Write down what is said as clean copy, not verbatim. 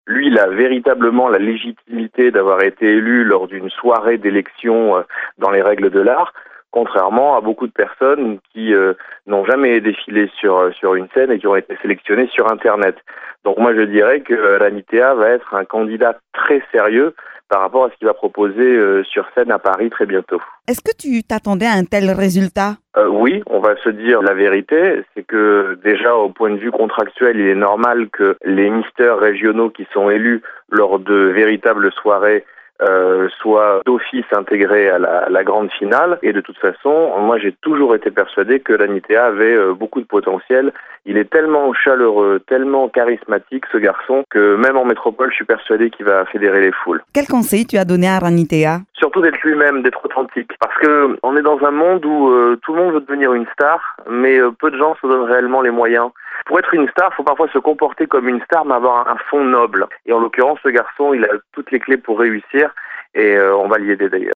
Lui, il a véritablement la légitimité d'avoir été élu lors d'une soirée d'élection dans les règles de l'art, contrairement à beaucoup de personnes qui n'ont jamais défilé sur une scène et qui ont été sélectionnées sur Internet. Donc moi, je dirais que Ranitea va être un candidat très sérieux par rapport à ce qu'il va proposer sur scène à Paris très bientôt. Est-ce que tu t'attendais à un tel résultat? Oui, on va se dire la vérité, c'est que déjà au point de vue contractuel, il est normal que les misters régionaux qui sont élus lors de véritables soirées soient d'office intégrés à la grande finale. Et de toute façon, moi j'ai toujours été persuadé que Ranitea avait beaucoup de potentiel. Il est tellement chaleureux, tellement charismatique ce garçon, que même en métropole, je suis persuadé qu'il va fédérer les foules. Quel conseil tu as donné à Ranitea? Surtout d'être lui-même, d'être authentique. Parce que on est dans un monde où tout le monde veut devenir une star, mais peu de gens se donnent réellement les moyens. Pour être une star, il faut parfois se comporter comme une star, mais avoir un fond noble. Et en l'occurrence, ce garçon, il a toutes les clés pour réussir, et on va l'y aider d'ailleurs.